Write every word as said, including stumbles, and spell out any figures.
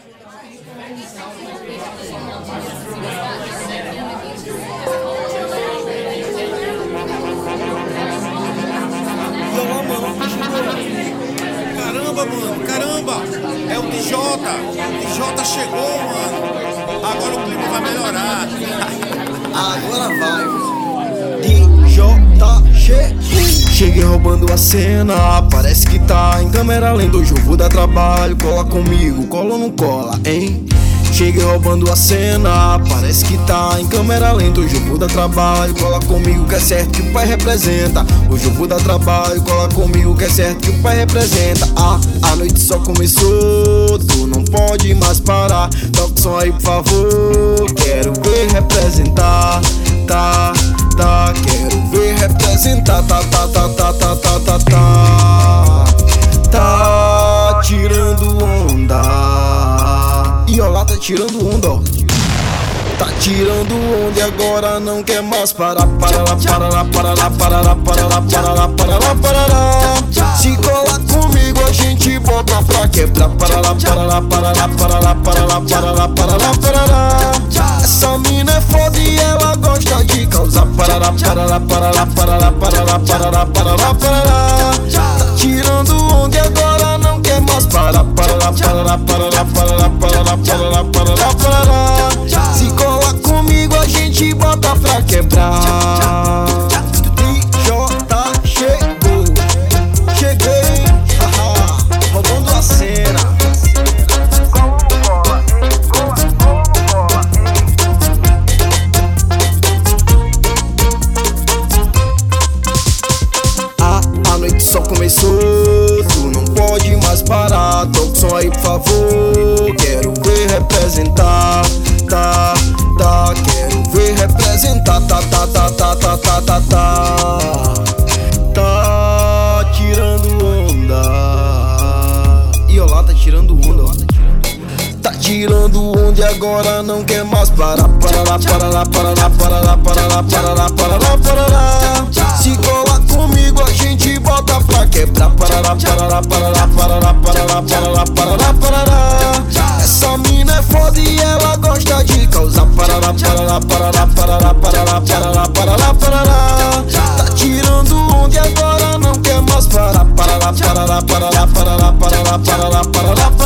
Caramba, mano, caramba! É o D J! D J chegou, mano! Agora o clima vai melhorar! Agora vai! D J chegou! Cheguei roubando a cena, parece que tá em câmera lenta. Hoje eu vou dar trabalho, cola comigo, cola ou não cola, hein? Cheguei roubando a cena, parece que tá em câmera lenta. Hoje eu vou dar trabalho, cola comigo que é certo que o pai representa. Hoje eu vou dar trabalho, cola comigo que é certo que o pai representa. Ah, a noite só começou, tu não pode mais parar. Toca o som aí por favor, quero ver representar. Tá, tá, quero ver representar. Tá, tá, tá, tá, tá, tá, tá, tá. Tá tirando onda. E ó lá tá tirando onda, ó. Tá tirando onda e agora não quer mais parar. Para lá, para lá, para lá, para lá, para lá, para lá, para lá, para lá. Se colar comigo a gente bota pra quebrar. Para lá, para lá, para lá, para lá, para lá, para lá, para lá, para lá. Essa mina é foda e ela gosta de causar. Para lá, para lá, para lá, para lá, para lá, para lá, para lá, para lá. Tá tirando onda e agora não quer mais parar. Para lá, para lá, para lá, para lá, para lá, para lá, para lá, para lá. Se cola comigo a gente bota pra quebrar. D J chegou, cheguei, haha, roubando a cena. Ah, a noite só começou, tu não pode mais parar. Toca o som aí por favor, quero ver representar. Tá, tá, quero ver representar. Tá, tá, tá, tá, tá, tá, tá, tá. Tá tirando onda. E ó lá tá tirando onda, ó. Tá tirando onda e agora não quer mais parar. Para lá, para lá, para lá, para lá, para lá, para lá, para lá, para lá. Se cola comigo a gente bota pra quebrar. Para lá, para lá, para lá, para lá, para lá, para lá, para lá, para lá. Essa mina é foda e ela gosta de causar. Para lá, para lá, para lá, para lá, para lá, para lá, para lá, para lá. Tá tirando onda e agora não quer mais parar. Para lá, para lá, para lá, para lá, para lá, para lá, para lá, para lá.